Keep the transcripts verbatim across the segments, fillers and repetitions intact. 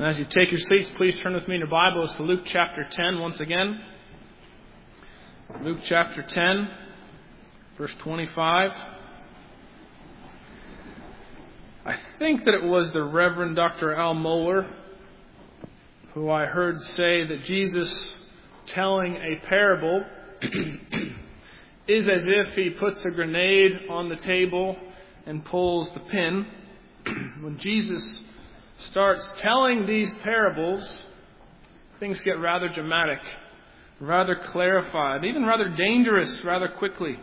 And as you take your seats, please turn with me in your Bibles to Luke chapter ten once again. Luke chapter ten, verse twenty-five. I think that it was the Reverend Doctor Al Mohler who I heard say that Jesus telling a parable is as if he puts a grenade on the table and pulls the pin. When Jesus starts telling these parables, things get rather dramatic, rather clarified, even rather dangerous rather quickly.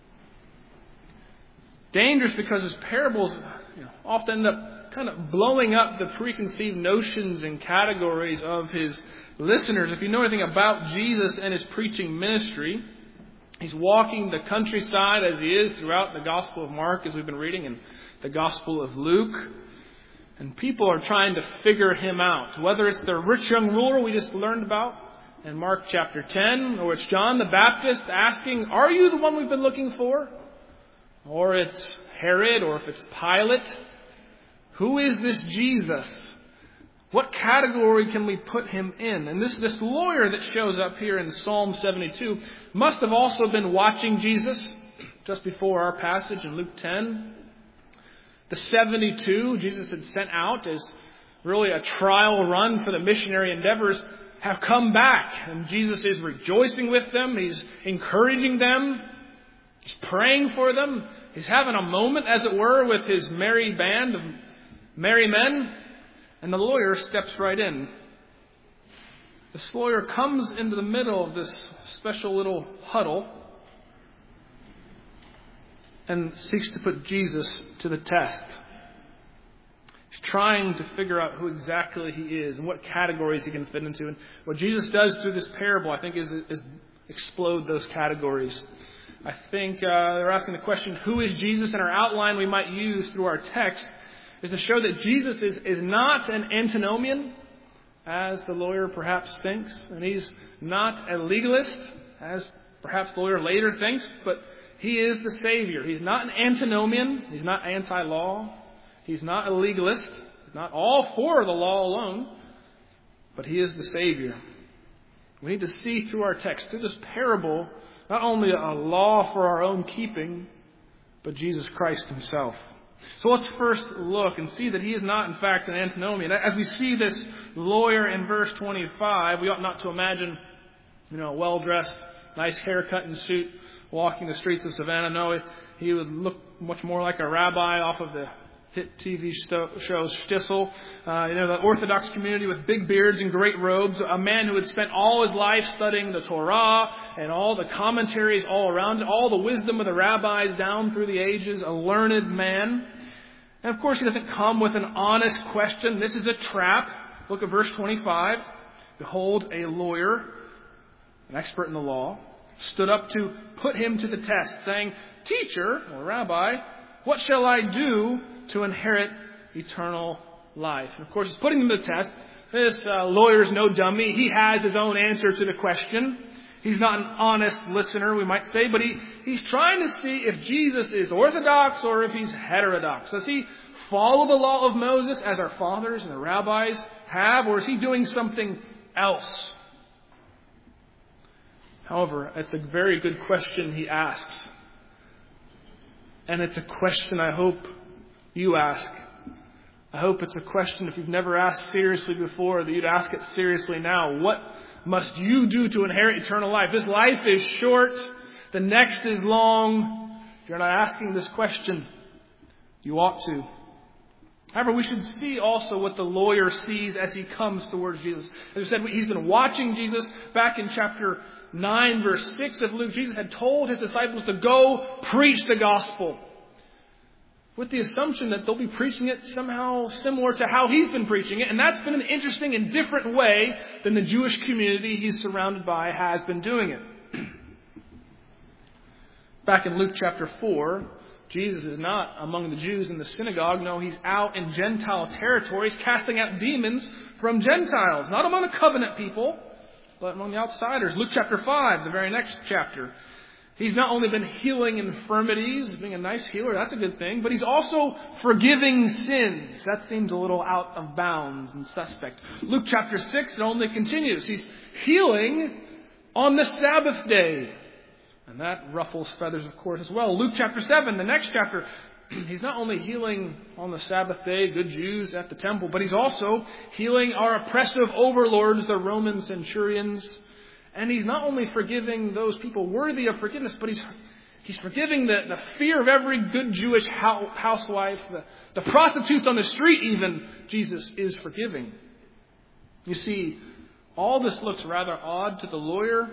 Dangerous because his parables you know, often end up kind of blowing up the preconceived notions and categories of his listeners. If you know anything about Jesus and his preaching ministry, he's walking the countryside as he is throughout the Gospel of Mark, as we've been reading, and the Gospel of Luke. And people are trying to figure him out. Whether it's the rich young ruler we just learned about in Mark chapter ten, or it's John the Baptist asking, "Are you the one we've been looking for?" Or it's Herod, or if it's Pilate. Who is this Jesus? What category can we put him in? And this, this lawyer that shows up here in Psalm seventy-two must have also been watching Jesus just before our passage in Luke ten. The seventy-two Jesus had sent out as really a trial run for the missionary endeavors have come back. And Jesus is rejoicing with them. He's encouraging them. He's praying for them. He's having a moment, as it were, with his merry band of merry men. And the lawyer steps right in. This lawyer comes into the middle of this special little huddle and seeks to put Jesus to the test. He's trying to figure out who exactly he is and what categories he can fit into. And what Jesus does through this parable, I think, is, is explode those categories. I think uh, they're asking the question, who is Jesus? And our outline we might use through our text is to show that Jesus is, is not an antinomian, as the lawyer perhaps thinks. And he's not a legalist, as perhaps the lawyer later thinks, but he is the Savior. He's not an antinomian. He's not anti-law. He's not a legalist. He's not all for the law alone. But he is the Savior. We need to see through our text, through this parable, not only a law for our own keeping, but Jesus Christ himself. So let's first look and see that he is not, in fact, an antinomian. As we see this lawyer in verse twenty-five, we ought not to imagine, you know, a well-dressed, nice haircut and suit, walking the streets of Savannah. No, he would look much more like a rabbi off of the hit T V show Shtisel. Uh, you know, the Orthodox community with big beards and great robes. A man who had spent all his life studying the Torah and all the commentaries all around it, all the wisdom of the rabbis down through the ages. A learned man. And of course, he doesn't come with an honest question. This is a trap. Look at verse twenty-five. Behold, a lawyer, an expert in the law, stood up to put him to the test, saying, "Teacher," or Rabbi, "what shall I do to inherit eternal life?" And of course, he's putting him to the test. This uh, lawyer's no dummy. He has his own answer to the question. He's not an honest listener, we might say, but he, he's trying to see if Jesus is orthodox or if he's heterodox. Does he follow the law of Moses as our fathers and the rabbis have, or is he doing something else? However, it's a very good question he asks. And it's a question I hope you ask. I hope it's a question, if you've never asked seriously before, that you'd ask it seriously now. What must you do to inherit eternal life? This life is short. The next is long. If you're not asking this question, you ought to. However, we should see also what the lawyer sees as he comes towards Jesus. As I said, he's been watching Jesus. Back in chapter nine, verse six of Luke, Jesus had told his disciples to go preach the gospel, with the assumption that they'll be preaching it somehow similar to how he's been preaching it. And that's been an interesting and different way than the Jewish community he's surrounded by has been doing it. Back in Luke chapter four, Jesus is not among the Jews in the synagogue. No, he's out in Gentile territories casting out demons from Gentiles. Not among the covenant people, but among the outsiders. Luke chapter five, the very next chapter. He's not only been healing infirmities, being a nice healer, that's a good thing, but he's also forgiving sins. That seems a little out of bounds and suspect. Luke chapter six, it only continues. He's healing on the Sabbath day. And that ruffles feathers, of course, as well. Luke chapter seven, the next chapter, he's not only healing on the Sabbath day, good Jews at the temple, but he's also healing our oppressive overlords, the Roman centurions. And he's not only forgiving those people worthy of forgiveness, but he's he's forgiving the, the fear of every good Jewish housewife, the, the prostitutes on the street even, Jesus is forgiving. You see, all this looks rather odd to the lawyer.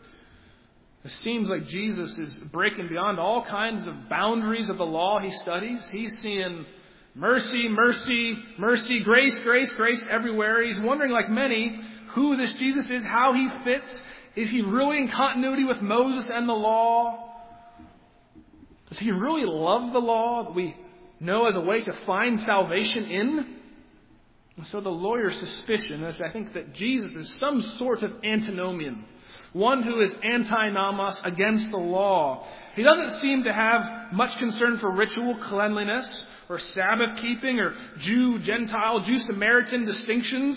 It seems like Jesus is breaking beyond all kinds of boundaries of the law he studies. He's seeing mercy, mercy, mercy, grace, grace, grace everywhere. He's wondering, like many, who this Jesus is, how he fits. Is he really in continuity with Moses and the law? Does he really love the law that we know as a way to find salvation in? And so the lawyer's suspicion is, I think, that Jesus is some sort of antinomian. One who is anti-nomos, against the law. He doesn't seem to have much concern for ritual cleanliness or Sabbath keeping or Jew, Gentile, Jew, Samaritan distinctions.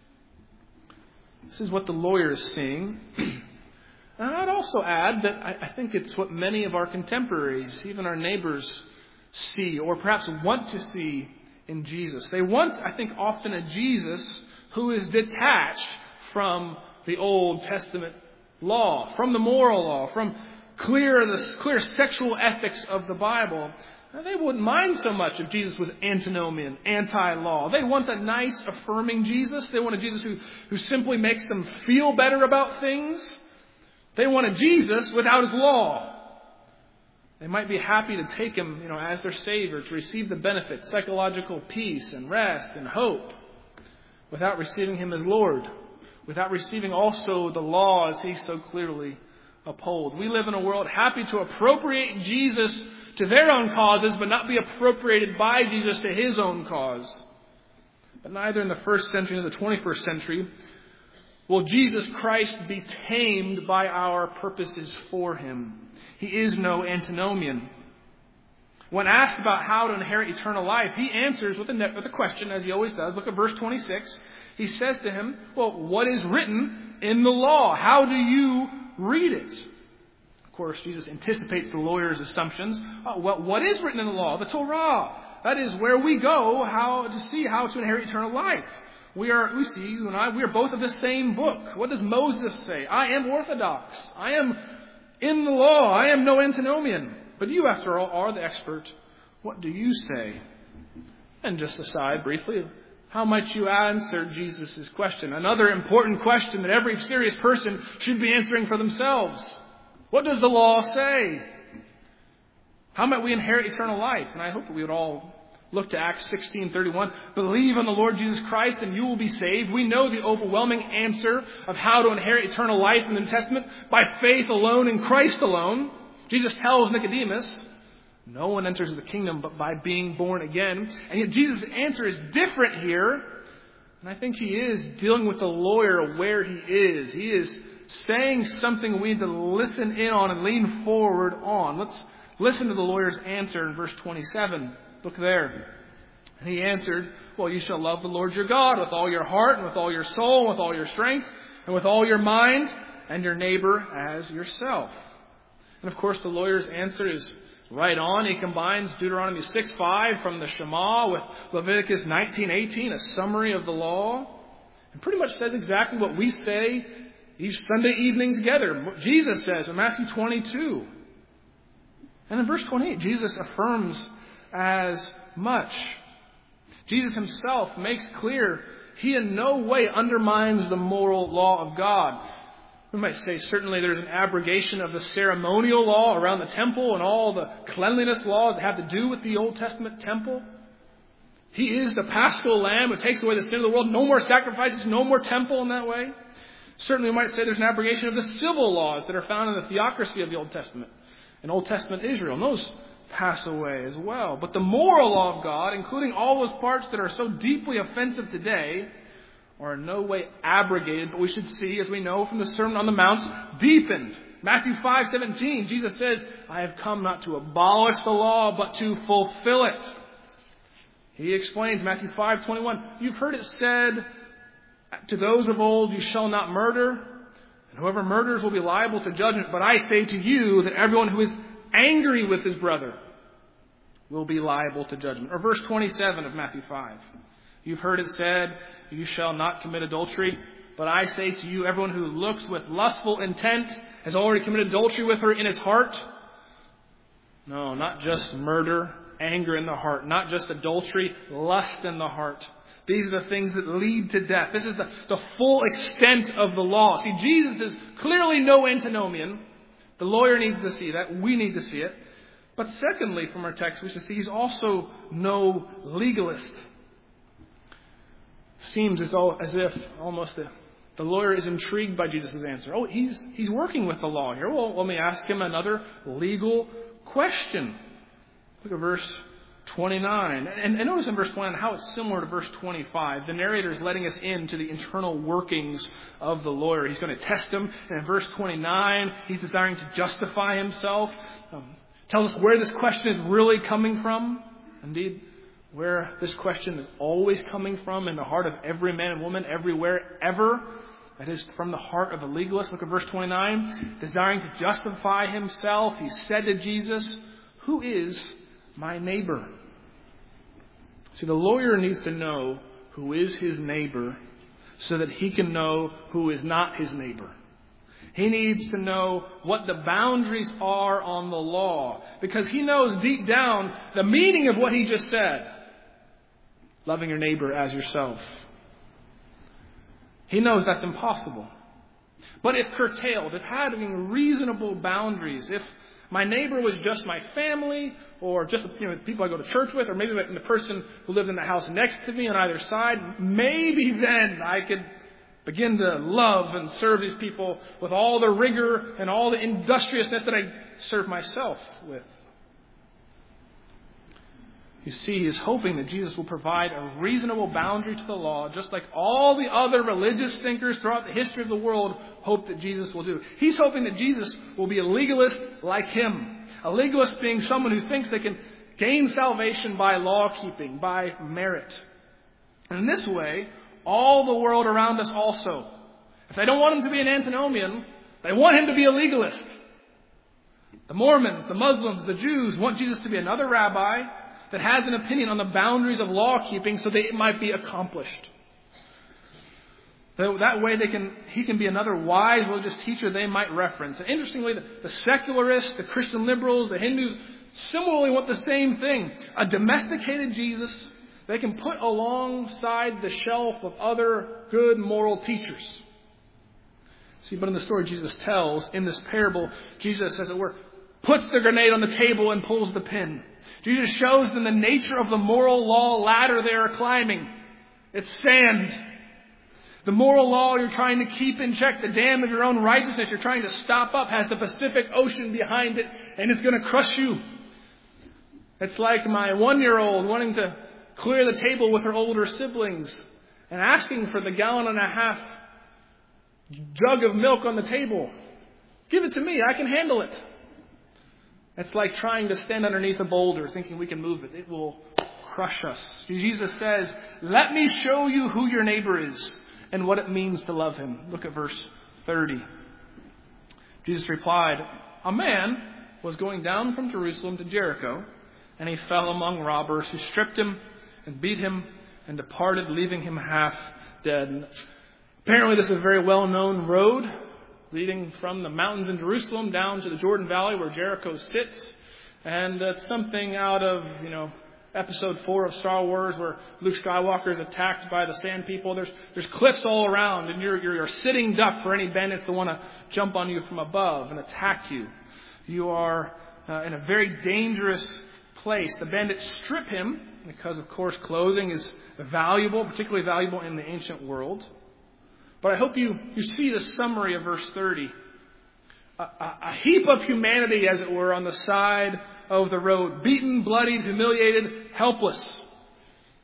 This is what the lawyer is seeing. And I'd also add that I, I think it's what many of our contemporaries, even our neighbors, see or perhaps want to see in Jesus. They want, I think, often a Jesus who is detached from the Old Testament law, from the moral law, from clear the clear sexual ethics of the Bible. Now, they wouldn't mind so much if Jesus was antinomian, anti-law. They want a nice, affirming Jesus. They want a Jesus who, who simply makes them feel better about things. They want a Jesus without his law. They might be happy to take him, you know, as their Savior, to receive the benefits, psychological peace and rest and hope, without receiving him as Lord, without receiving also the laws he so clearly upholds. We live in a world happy to appropriate Jesus to their own causes, but not be appropriated by Jesus to his own cause. But neither in the first century nor the twenty-first century will Jesus Christ be tamed by our purposes for him. He is no antinomian. When asked about how to inherit eternal life, he answers with a, with a question, as he always does. Look at verse twenty-six. He says to him, well, what is written in the law? How do you read it? Of course, Jesus anticipates the lawyer's assumptions. Oh, well, what is written in the law? The Torah. That is where we go how to see how to inherit eternal life. We are, we see, you and I, we are both of the same book. What does Moses say? I am orthodox. I am in the law. I am no antinomian. But you, after all, are the expert. What do you say? And just aside briefly, how might you answer Jesus' question? Another important question that every serious person should be answering for themselves. What does the law say? How might we inherit eternal life? And I hope that we would all look to Acts sixteen thirty-one. Believe on the Lord Jesus Christ and you will be saved. We know the overwhelming answer of how to inherit eternal life in the New Testament. By faith alone in Christ alone. Jesus tells Nicodemus, no one enters the kingdom but by being born again. And yet Jesus' answer is different here. And I think he is dealing with the lawyer where he is. He is saying something we need to listen in on and lean forward on. Let's listen to the lawyer's answer in verse twenty-seven. Look there. And he answered, well, you shall love the Lord your God with all your heart and with all your soul and with all your strength and with all your mind, and your neighbor as yourself. And of course, the lawyer's answer is right on. He combines Deuteronomy six five from the Shema with Leviticus nineteen eighteen, a summary of the law, and pretty much says exactly what we say each Sunday evening together. What Jesus says in Matthew twenty-two. And in verse twenty-eight, Jesus affirms as much. Jesus himself makes clear he in no way undermines the moral law of God. We might say certainly there's an abrogation of the ceremonial law around the temple and all the cleanliness laws that have to do with the Old Testament temple. He is the Paschal Lamb who takes away the sin of the world. No more sacrifices, no more temple in that way. Certainly we might say there's an abrogation of the civil laws that are found in the theocracy of the Old Testament and Old Testament Israel. And those pass away as well. But the moral law of God, including all those parts that are so deeply offensive today, are in no way abrogated, but we should see, as we know from the Sermon on the Mount, deepened. Matthew five seventeen, Jesus says, I have come not to abolish the law, but to fulfill it. He explains, Matthew five twenty-one, you've heard it said to those of old, you shall not murder, and whoever murders will be liable to judgment. But I say to you that everyone who is angry with his brother will be liable to judgment. Or verse twenty-seven of Matthew five. You've heard it said, you shall not commit adultery. But I say to you, everyone who looks with lustful intent has already committed adultery with her in his heart. No, not just murder, anger in the heart. Not just adultery, lust in the heart. These are the things that lead to death. This is the, the full extent of the law. See, Jesus is clearly no antinomian. The lawyer needs to see that. We need to see it. But secondly, from our text, we should see he's also no legalist. Seems as, though, as if almost the, the lawyer is intrigued by Jesus' answer. Oh, he's he's working with the law here. Well, let me ask him another legal question. Look at verse twenty-nine. And, and notice in verse twenty-nine how it's similar to verse twenty-five. The narrator is letting us into the internal workings of the lawyer. He's going to test him. And in verse twenty-nine, he's desiring to justify himself. Um, tells us where this question is really coming from. Indeed, where this question is always coming from in the heart of every man and woman, everywhere, ever. That is from the heart of a legalist. Look at verse twenty-nine. Desiring to justify himself, he said to Jesus, who is my neighbor? See, the lawyer needs to know who is his neighbor so that he can know who is not his neighbor. He needs to know what the boundaries are on the law because he knows deep down the meaning of what he just said. Loving your neighbor as yourself. He knows that's impossible. But if curtailed, if having reasonable boundaries, if my neighbor was just my family or just you know people I go to church with or maybe the person who lives in the house next to me on either side, maybe then I could begin to love and serve these people with all the rigor and all the industriousness that I serve myself with. You see, he is hoping that Jesus will provide a reasonable boundary to the law, just like all the other religious thinkers throughout the history of the world hope that Jesus will do. He's hoping that Jesus will be a legalist like him. A legalist being someone who thinks they can gain salvation by law keeping, by merit. And in this way, all the world around us also, if they don't want him to be an antinomian, they want him to be a legalist. The Mormons, the Muslims, the Jews want Jesus to be another rabbi that has an opinion on the boundaries of law keeping so that it might be accomplished. That way they can, he can be another wise religious teacher they might reference. And interestingly, the, the secularists, the Christian liberals, the Hindus similarly want the same thing. A domesticated Jesus they can put alongside the shelf of other good moral teachers. See, but in the story Jesus tells, in this parable, Jesus, as it were, puts the grenade on the table and pulls the pin. Jesus shows them the nature of the moral law ladder they are climbing. It's sand. The moral law you're trying to keep in check, the dam of your own righteousness you're trying to stop up, has the Pacific Ocean behind it, and it's going to crush you. It's like my one-year-old wanting to clear the table with her older siblings and asking for the gallon and a half jug of milk on the table. Give it to me. I can handle it. It's like trying to stand underneath a boulder thinking we can move it. It will crush us. Jesus says, let me show you who your neighbor is and what it means to love him. Look at verse thirty. Jesus replied, a man was going down from Jerusalem to Jericho, and he fell among robbers who stripped him and beat him and departed, leaving him half dead. And apparently this is a very well-known road leading from the mountains in Jerusalem down to the Jordan Valley where Jericho sits. And it's something out of, you know, episode four of Star Wars where Luke Skywalker is attacked by the sand people. There's there's cliffs all around, and you're, you're a sitting duck for any bandits that want to jump on you from above and attack you. You are uh, in a very dangerous place. The bandits strip him because, of course, clothing is valuable, particularly valuable in the ancient world. But I hope you, you see the summary of verse thirty. A, a, a heap of humanity, as it were, on the side of the road. Beaten, bloodied, humiliated, helpless.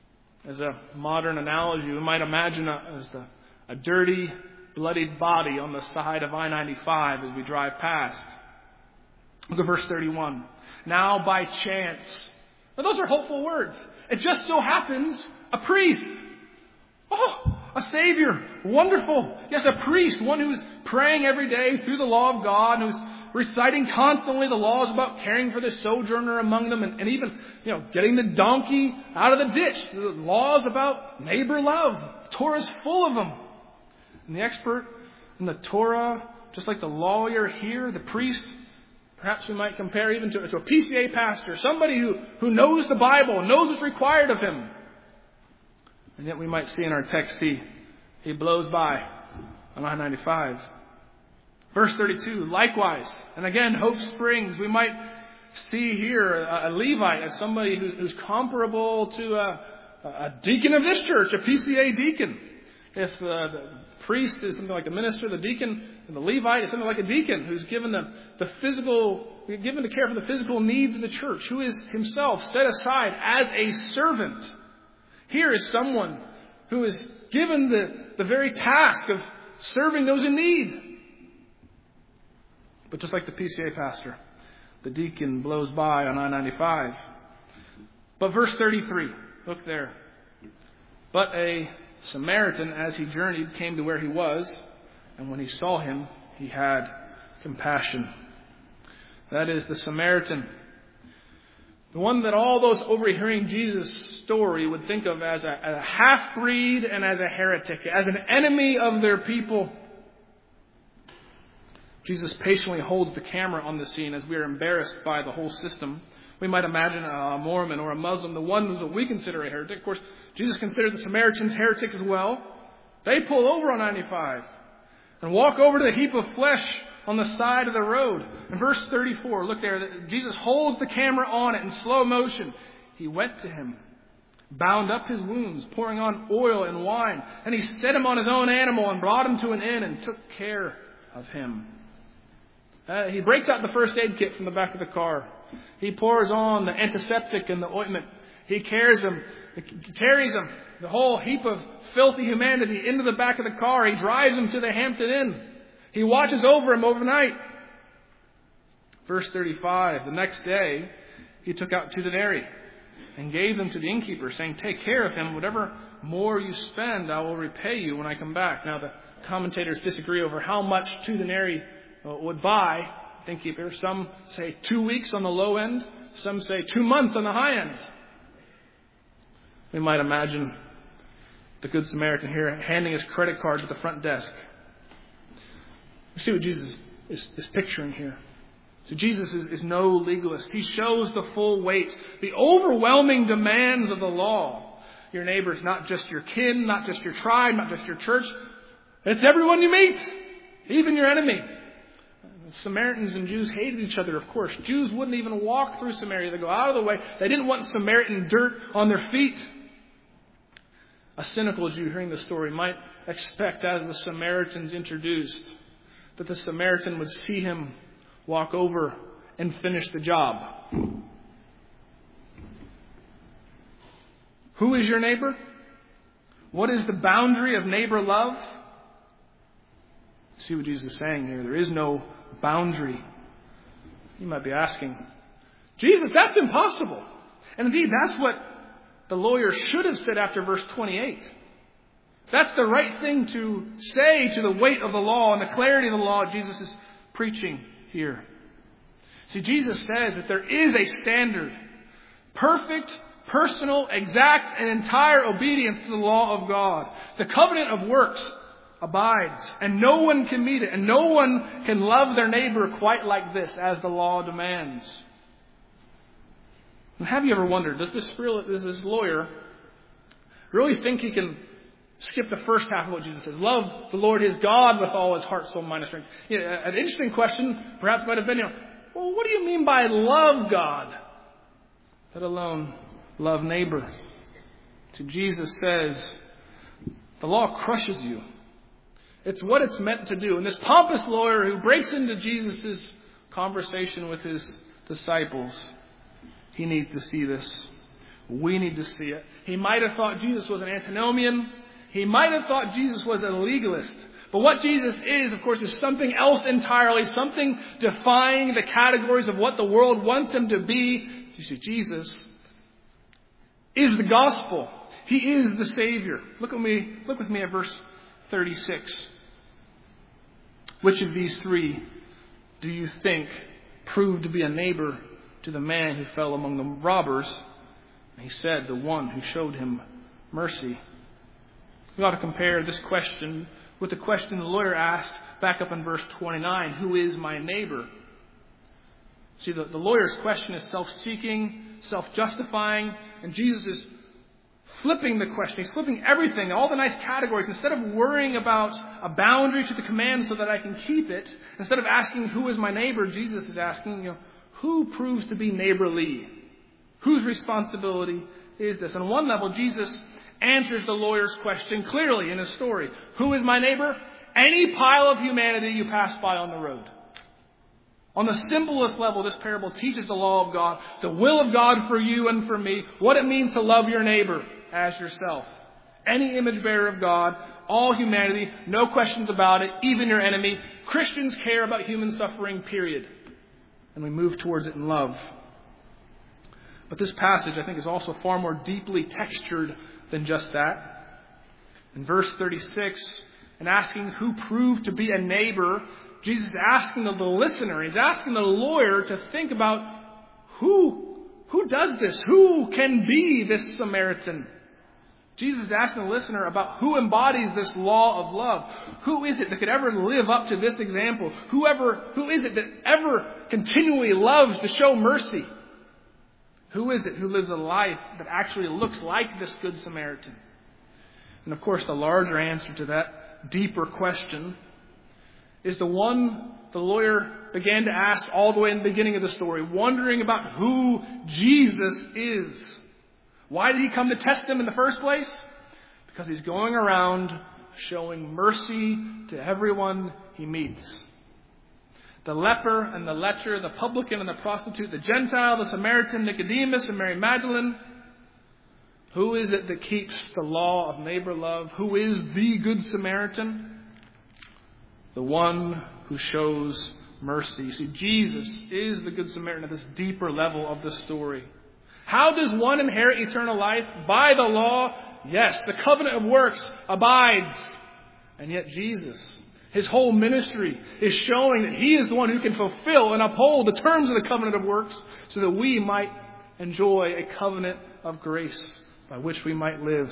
As a modern analogy, we might imagine a, as a, a dirty, bloodied body on the side of I ninety-five as we drive past. Look at verse thirty-one. Now by chance. Now those are hopeful words. It just so happens a priest. Oh, a Savior. Wonderful. Yes, a priest. One who's praying every day through the law of God, who's reciting constantly the laws about caring for the sojourner among them, and, and even, you know, getting the donkey out of the ditch. The laws about neighbor love. The Torah's full of them. And the expert in the Torah, just like the lawyer here, the priest, perhaps we might compare even to, to a P C A pastor, somebody who, who knows the Bible, knows what's required of him. And yet we might see in our text, he, he blows by on I ninety-five. Verse thirty-two, likewise, and again, Hope Springs, we might see here a, a Levite as somebody who, who's comparable to a, a deacon of this church, a P C A deacon. If uh, the priest is something like a minister, the deacon, and the Levite is something like a deacon who's given the, the physical, given to care for the physical needs of the church, who is himself set aside as a servant. Here is someone who is given the, the very task of serving those in need. But just like the P C A pastor, the deacon blows by on I ninety-five. But verse thirty-three, look there. But a Samaritan, as he journeyed, came to where he was, and when he saw him, he had compassion. That is the Samaritan. The one that all those overhearing Jesus' story would think of as a, a half-breed and as a heretic, as an enemy of their people. Jesus patiently holds the camera on the scene as we are embarrassed by the whole system. We might imagine a Mormon or a Muslim, the ones that we consider a heretic. Of course, Jesus considered the Samaritans heretics as well. They pull over on ninety-five and walk over to the heap of flesh on the side of the road. In verse thirty-four, look there, Jesus holds the camera on it in slow motion. He went to him, bound up his wounds, pouring on oil and wine, and he set him on his own animal and brought him to an inn and took care of him. Uh, he breaks out the first aid kit from the back of the car. He pours on the antiseptic and the ointment. He carries him, carries him, the whole heap of filthy humanity into the back of the car. He drives him to the Hampton Inn. He watches over him overnight. Verse thirty-five, the next day he took out two denarii and gave them to the innkeeper, saying, take care of him. Whatever more you spend, I will repay you when I come back. Now the commentators disagree over how much two denarii would buy. Innkeeper. Some say two weeks on the low end. Some say two months on the high end. We might imagine the Good Samaritan here handing his credit card to the front desk. You see what Jesus is, is picturing here. So Jesus is, is no legalist. He shows the full weight, the overwhelming demands of the law. Your neighbor is not just your kin, not just your tribe, not just your church. It's everyone you meet, even your enemy. Samaritans and Jews hated each other, of course. Jews wouldn't even walk through Samaria. They go out of the way. They didn't want Samaritan dirt on their feet. A cynical Jew hearing the story might expect, as the Samaritans introduced, that the Samaritan would see him walk over and finish the job. Who is your neighbor? What is the boundary of neighbor love? See what Jesus is saying here. There is no boundary. You might be asking, Jesus, that's impossible. And indeed, that's what the lawyer should have said after verse twenty-eight. That's the right thing to say to the weight of the law and the clarity of the law Jesus is preaching here. See, Jesus says that there is a standard. Perfect, personal, exact, and entire obedience to the law of God. The covenant of works abides, and no one can meet it, and no one can love their neighbor quite like this as the law demands. And have you ever wondered, does this, real, does this lawyer really think he can skip the first half of what Jesus says? Love the Lord his God with all his heart, soul, mind, and strength. You know, an interesting question perhaps might have been, you know, well, what do you mean by love God? Let alone love neighbor. So Jesus says, the law crushes you. It's what it's meant to do. And this pompous lawyer who breaks into Jesus' conversation with his disciples, he needs to see this. We need to see it. He might have thought Jesus was an antinomian. He might have thought Jesus was a legalist. But what Jesus is, of course, is something else entirely, something defying the categories of what the world wants him to be. You see, Jesus is the gospel. He is the Savior. Look at me, look with me at verse thirty-six. Which of these three do you think proved to be a neighbor to the man who fell among the robbers? And he said, the one who showed him mercy. We ought to compare this question with the question the lawyer asked back up in verse twenty-nine. Who is my neighbor? See, the, the lawyer's question is self-seeking, self-justifying, and Jesus is flipping the question. He's flipping everything, all the nice categories. Instead of worrying about a boundary to the command so that I can keep it, instead of asking who is my neighbor, Jesus is asking, you know, who proves to be neighborly? Whose responsibility is this? On one level, Jesus answers the lawyer's question clearly in his story. Who is my neighbor? Any pile of humanity you pass by on the road. On the simplest level, this parable teaches the law of God, the will of God for you and for me, what it means to love your neighbor as yourself. Any image bearer of God, all humanity, no questions about it, even your enemy. Christians care about human suffering, period. And we move towards it in love. But this passage, I think, is also far more deeply textured than just that. In verse thirty-six, in asking who proved to be a neighbor, Jesus is asking the listener, he's asking the lawyer to think about who, who does this? Who can be this Samaritan? Jesus is asking the listener about who embodies this law of love. Who is it that could ever live up to this example? Whoever, who is it that ever continually loves to show mercy? Who is it who lives a life that actually looks like this Good Samaritan? And of course, the larger answer to that deeper question is the one the lawyer began to ask all the way in the beginning of the story, wondering about who Jesus is. Why did he come to test him in the first place? Because he's going around showing mercy to everyone he meets. The leper and the lecher, the publican and the prostitute, the Gentile, the Samaritan, Nicodemus and Mary Magdalene. Who is it that keeps the law of neighbor love? Who is the Good Samaritan? The one who shows mercy. See, Jesus is the Good Samaritan at this deeper level of the story. How does one inherit eternal life? By the law? Yes, the covenant of works abides. And yet Jesus, his whole ministry is showing that he is the one who can fulfill and uphold the terms of the covenant of works so that we might enjoy a covenant of grace by which we might live.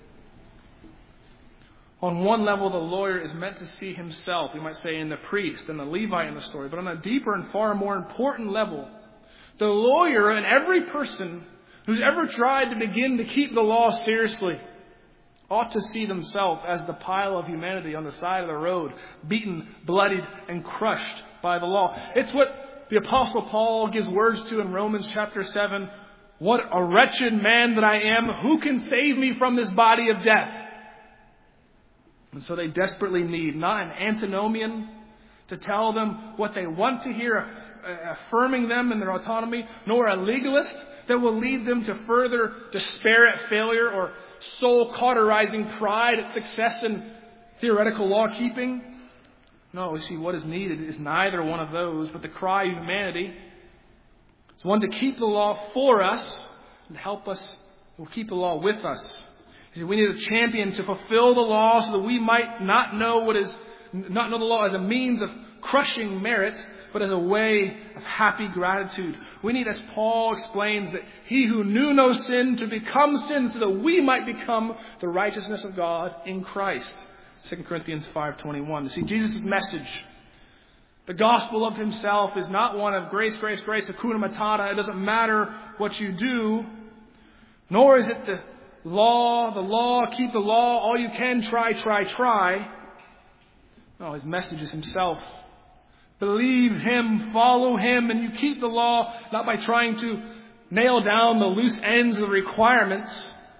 On one level, the lawyer is meant to see himself, we might say, in the priest and the Levite in the story. But on a deeper and far more important level, the lawyer and every person who's ever tried to begin to keep the law seriously ought to see themselves as the pile of humanity on the side of the road, beaten, bloodied, and crushed by the law. It's what the Apostle Paul gives words to in Romans chapter seven. What a wretched man that I am. Who can save me from this body of death? And so they desperately need not an antinomian to tell them what they want to hear, affirming them in their autonomy, nor a legalist that will lead them to further despair at failure or soul-cauterizing pride at success in theoretical law-keeping. No, you see, what is needed is neither one of those, but the cry of humanity. It's one to keep the law for us and help us, will keep the law with us. You see, we need a champion to fulfill the law so that we might not know what is, not know the law as a means of crushing merit, but as a way of happy gratitude. We need, as Paul explains, that he who knew no sin to become sin so that we might become the righteousness of God in Christ. Second Corinthians five twenty-one. You see, Jesus' message, the gospel of himself, is not one of grace, grace, grace, hakuna matata. It doesn't matter what you do. Nor is it the law, the law, keep the law, all you can, try, try, try. No, his message is himself. Believe him, follow him, and you keep the law not by trying to nail down the loose ends of the requirements,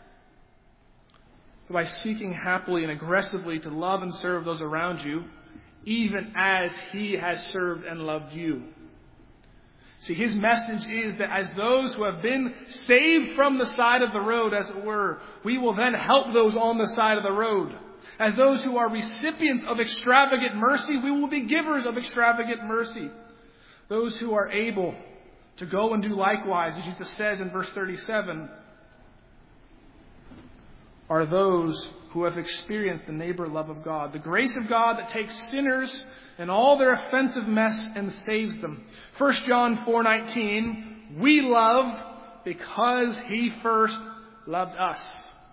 but by seeking happily and aggressively to love and serve those around you, even as he has served and loved you. See, his message is that as those who have been saved from the side of the road, as it were, we will then help those on the side of the road. As those who are recipients of extravagant mercy, we will be givers of extravagant mercy. Those who are able to go and do likewise, as Jesus says in verse thirty-seven, are those who have experienced the neighbor love of God, the grace of God that takes sinners and all their offensive mess and saves them. First John four nineteen, we love because he first loved us.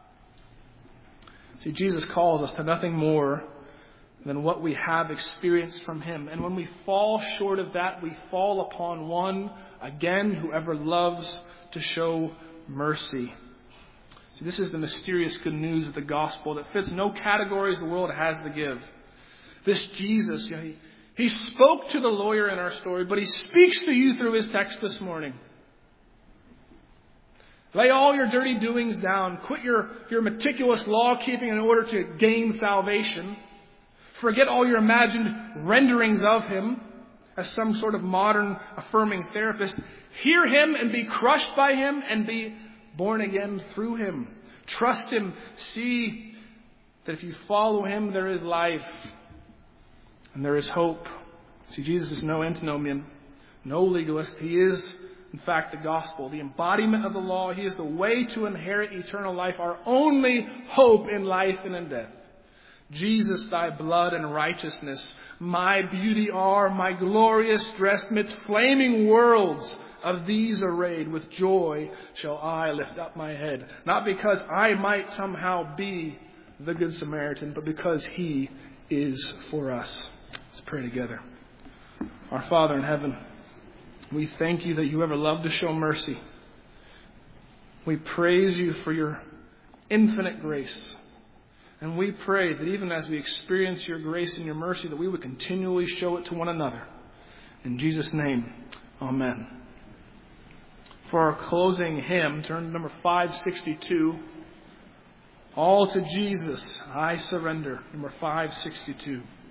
See, Jesus calls us to nothing more than what we have experienced from him. And when we fall short of that, we fall upon one, again, whoever loves to show mercy. See, this is the mysterious good news of the gospel that fits no categories the world has to give. This Jesus, you know, he, he spoke to the lawyer in our story, but he speaks to you through his text this morning. Lay all your dirty doings down. Quit your, your meticulous law-keeping in order to gain salvation. Forget all your imagined renderings of him as some sort of modern affirming therapist. Hear him and be crushed by him and be born again through him. Trust him. See that if you follow him, there is life and there is hope. See, Jesus is no antinomian, no legalist. He is, in fact, the gospel, the embodiment of the law. He is the way to inherit eternal life, our only hope in life and in death. Jesus, thy blood and righteousness, my beauty are, my glorious dress, midst flaming worlds of these arrayed, with joy shall I lift up my head. Not because I might somehow be the Good Samaritan, but because he is for us. Let's pray together. Our Father in heaven, we thank you that you ever loved to show mercy. We praise you for your infinite grace. And we pray that even as we experience your grace and your mercy, that we would continually show it to one another. In Jesus' name, amen. For our closing hymn, turn to number five sixty-two. All to Jesus I surrender. Number five sixty-two.